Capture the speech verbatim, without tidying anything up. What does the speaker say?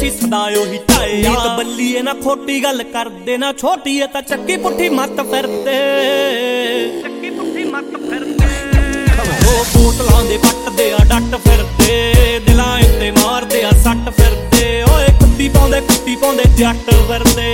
ਸੀ ਸਦਾ ਉਹੀ ਢਾਏ ਨੀਤ ਬੱਲੀਏ ਨਾ ਖੋਟੀ ਗੱਲ ਕਰਦੇ ਨਾ ਛੋਟੀ ਏ ਤਾਂ ਚੱਕੀ ਪੁੱਠੀ ਮੱਤ ਫਿਰਦੇ ਚੱਕੀ ਪੁੱਠੀ ਮੱਤ ਫਿਰਦੇ ਉਹ ਬੋਤਲਾਂ ਦੇ ਪੱਟਦੇ ਆ ਡੱਟ ਫਿਰਦੇ ਦਿਲਾਂ ਉੱਤੇ ਮਾਰਦੇ ਆ ਸੱਟ ਫਿਰਦੇ ਓਏ ਕੁੱਤੀ ਪਾਉਂਦੇ ਕੁੱਤੀ ਪਾਉਂਦੇ ਜੱਟ ਫਿਰਦੇ